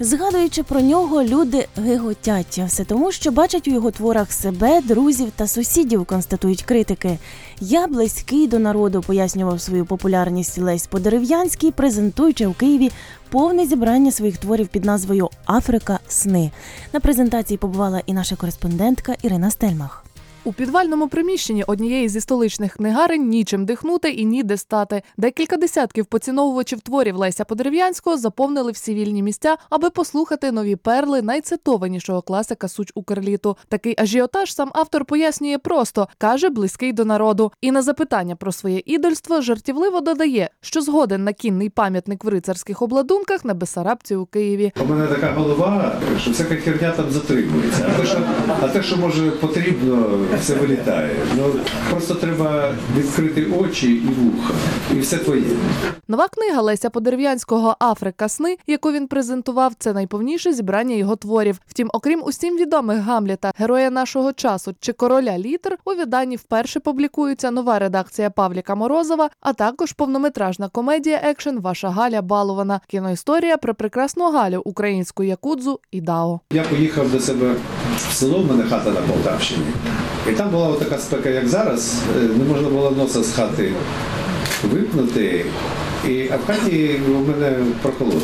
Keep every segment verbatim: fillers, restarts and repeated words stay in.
Згадуючи про нього, люди гиготять. А все тому, що бачать у його творах себе, друзів та сусідів, констатують критики. «Я близький до народу», пояснював свою популярність Лесь Подерев'янський, презентуючи у Києві повне зібрання своїх творів під назвою «Африка. Сни». На презентації побувала і наша кореспондентка Ірина Стельмах. У підвальному приміщенні однієї зі столичних книгарень нічим дихнути і ніде стати. Декілька десятків поціновувачів творів Леся Подерев'янського заповнили всі вільні місця, аби послухати нові перли найцитованішого класика «Суч Укрліту». Такий ажіотаж сам автор пояснює просто, каже, близький до народу. І на запитання про своє ідольство жартівливо додає, що згоден на кінний пам'ятник в рицарських обладунках на Бессарабці у Києві. У мене така голова, що всяка херня там затримується. А те, що, а те, що може потрібно, все вилітає. Ну, просто треба відкрити очі і вуха. І все твоє. Нова книга Леся Подерев'янського «Африка. Сни», яку він презентував, це найповніше зібрання його творів. Втім, окрім усім відомих Гамлета, героя нашого часу чи короля літер, у виданні вперше публікується нова редакція Павліка Морозова, а також повнометражна комедія-екшен «Ваша Галя балована», кіноісторія про прекрасну Галю, українську якудзу і дао. Я поїхав до себе в село, в мене хата на Полтавщині. І там була така спека, як зараз, не можна було носа з хати випнути, і, а в хаті у мене прохолодно.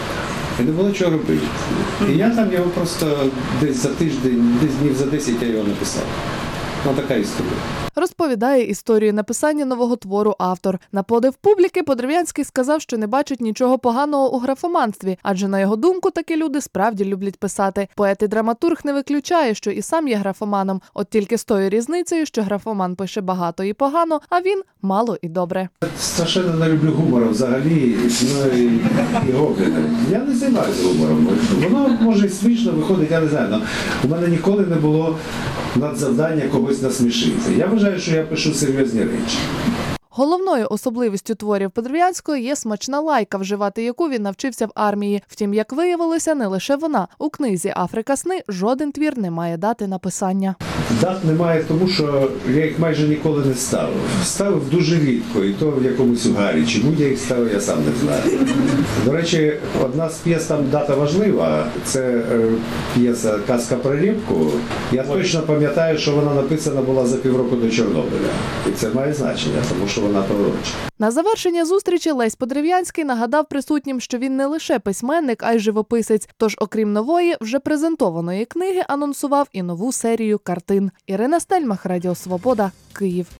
І не було чого робити. І я там його просто десь за тиждень, десь днів за десять я його написав. Ну, така історія. Розповідає історію написання нового твору автор. На подив публіки Подерев'янський сказав, що не бачить нічого поганого у графоманстві, адже, на його думку, такі люди справді люблять писати. Поет і драматург не виключає, що і сам є графоманом, от тільки з тою різницею, що графоман пише багато і погано, а він мало і добре. Страшенно не люблю гумору взагалі, ну і, і гобліни. Я не займаюся гумором. Воно може і смішно виходить, я не знаю. Но у мене ніколи не було надзавдання когось насмішити. Я вважаю, що я пишу серйозні речі. Головною особливістю творів Подерев'янського є смачна лайка, вживати яку він навчився в армії. Втім, як виявилося, не лише вона. У книзі «Африка. Сни» жоден твір не має дати написання. Дат немає, тому що я їх майже ніколи не ставив. Ставив дуже рідко, і то в якомусь угарі. Чому я їх ставив, я сам не знаю. До речі, одна з п'єс, там дата важлива, це е, п'єса «Казка про рибку». Я точно пам'ятаю, що вона написана була за півроку до Чорнобиля. І це має значення, тому що вона пророча. На завершення зустрічі Лесь Подерев'янський нагадав присутнім, що він не лише письменник, а й живописець. Тож, окрім нової, вже презентованої книги, анонсував і нову серію картин. Ірина Стельмах, Радіо Свобода, Київ.